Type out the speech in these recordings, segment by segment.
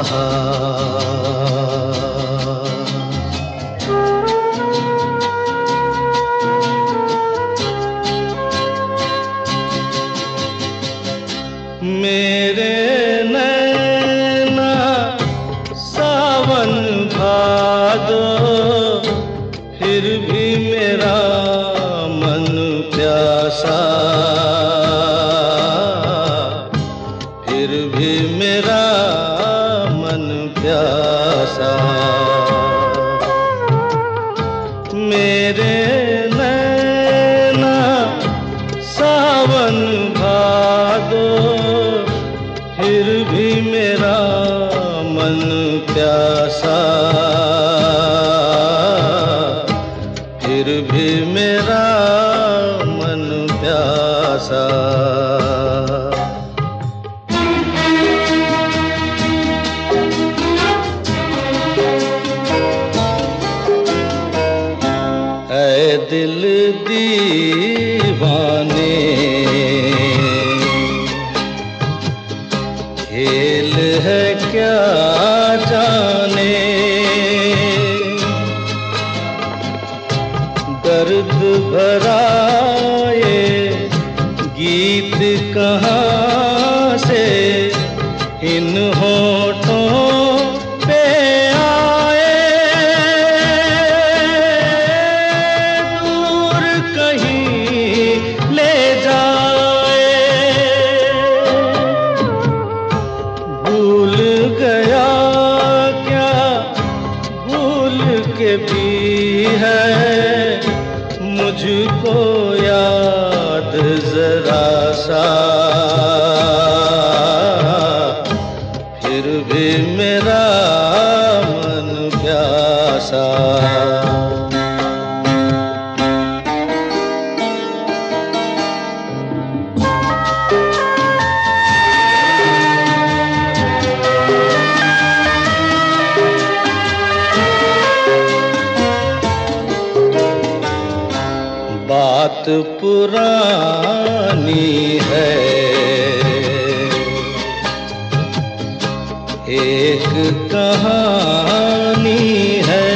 मेरे नैना सावन भादो, फिर भी मेरा मन प्यासा, फिर भी मेरा मन प्यासा। मेरे नैना सावन भादो, फिर भी मेरा मन प्यासा, फिर भी मेरा मन प्यासा। ऐ दिल दीवाने, खेल है क्या जाने, दर्द भरा ये गीत कहाँ से इन होठों पे आए। दूर कहीं ले जाए, भूल गया क्या भूल के भी है मुझको याद जरा सा, फिर भी मेरा मन प्यासा। बात पुरानी है, एक कहानी है,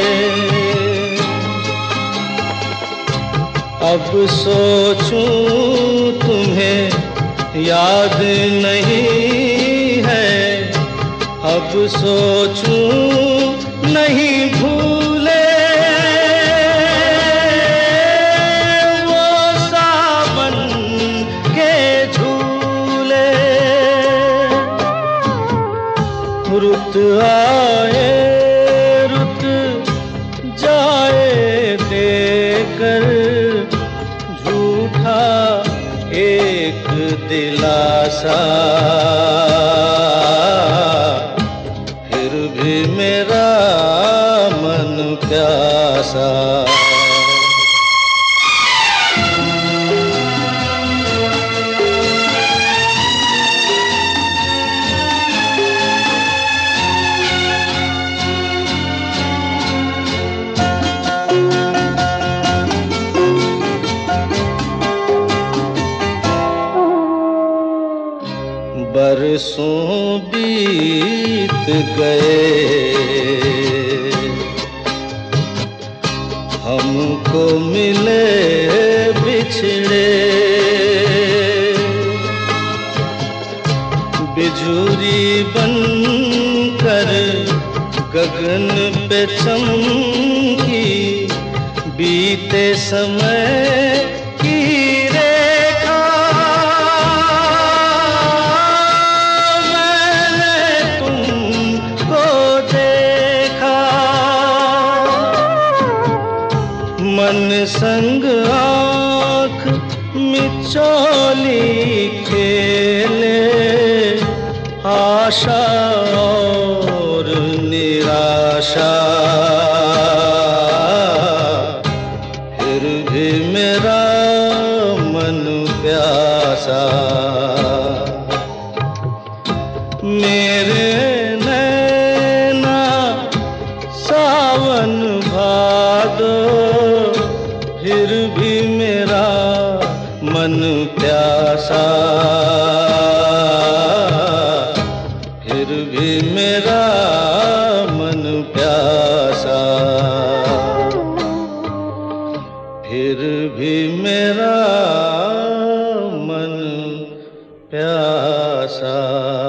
अब सोचूं तुम्हें याद नहीं है, अब सोचूं नहीं भूले रुत आए रुत जाए देकर झूठा एक दिलासा, फिर भी मेरा मन प्यासा। बरसों बीत गए, हमको मिले बिछड़े, बिजुरी बनकर गगन पे चमकी, बीते समय की मन संग आँख मिचौली खेले, आशा और निराशा, फिर भी मेरा मन प्यासा। मेरे नैना सावन भादो, फिर भी मेरा मन प्यासा, फिर भी भी मेरा मन प्यासा, फिर भी मेरा मन प्यासा।